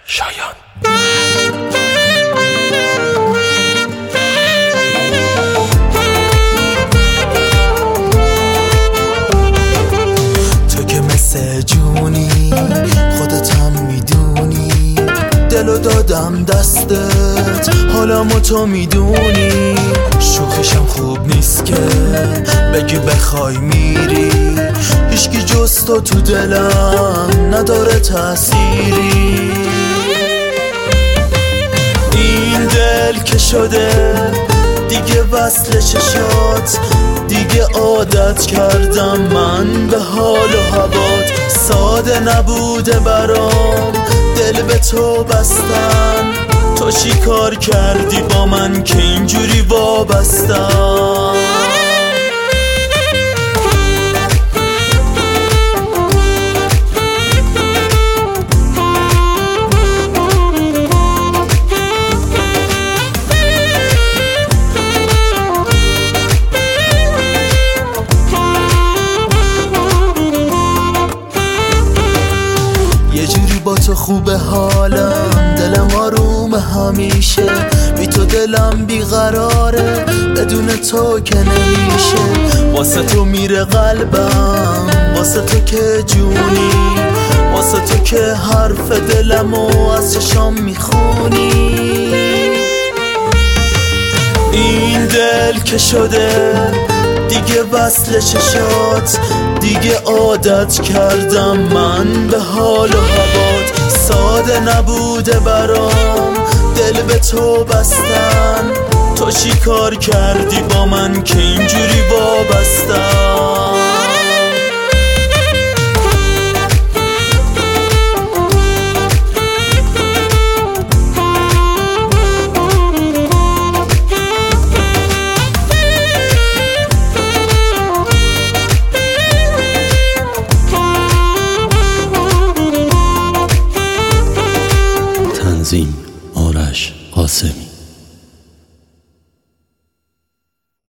شایان. تو که مثل جونی خودتم میدونی، دلو دادم دستت حالمو تو میدونی. شوخیشم خوب نیست که بگی بخوای میری، هیچکی جز تو دلم نداره تأثیری. این دل که شده دیگه وصل چشات، دیگه عادت کردم من به حال و هوات. ساده نبوده برام دل به تو بستن، تو چی کار کردی با من که اینجوری وابستم؟ یه جوری با تو خوبه حالم، دلم آروم همیشه، بی تو دلم بیقراره، بدون تو که نمیشه. واسه تو میره قلبم، واسه تو که جونی، واسه تو که حرف دلمو از چشام میخونی. این دل که شده دیگه وصل چشات، دیگه عادت کردم من به حال و هوات. ساده نبوده برام دل به تو بستن، تو چی کار کردی با من که اینجوری وابستم؟ تنظیم آرش قاسمی.